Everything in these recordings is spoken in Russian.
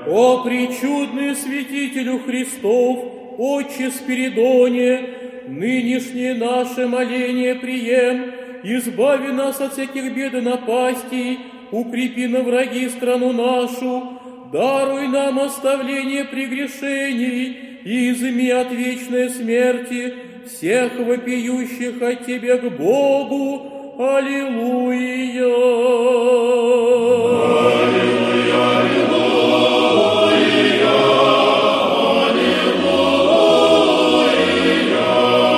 О пречудный святителю Христов, Отче Спиридоне, нынешнее наше моление прием, избави нас от всяких бед и напастей, укрепи на враги страну нашу, даруй нам оставление прегрешений и изыми от вечной смерти всех вопиющих от Тебя к Богу. Аллилуйя! Аллилуйя, аллилуйя, аллилуйя!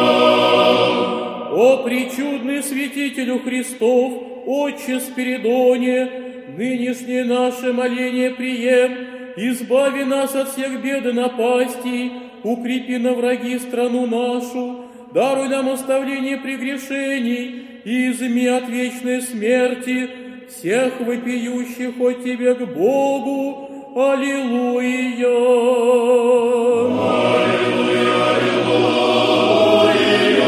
О пречудный святителю Христов, Отче Спиридоне, нынешнее наше моление прием, избави нас от всех бед и напастей, укрепи на враги страну нашу, даруй нам оставление прегрешений и изыми от вечной смерти всех вопиющих от Тебя к Богу. Аллилуйя! Аллилуйя, аллилуйя,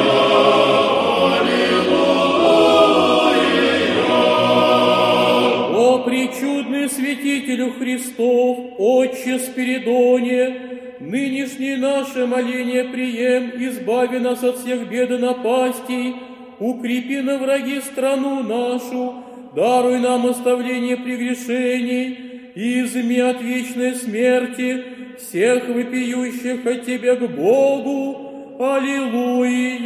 аллилуйя! О пречудный святителю Христов, Отче Спиридоне, нынешнее наше моление прием, избави нас от всех бед и напастей, укрепи на враги страну нашу, даруй нам оставление прегрешений и изыми от вечной смерти всех вопиющих от Тебя к Богу. Аллилуйя!